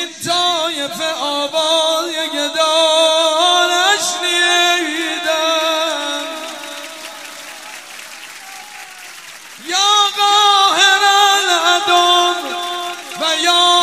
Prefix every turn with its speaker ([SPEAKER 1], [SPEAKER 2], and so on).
[SPEAKER 1] طایف آبای گدارش نیدم یا قاهر العدم و یا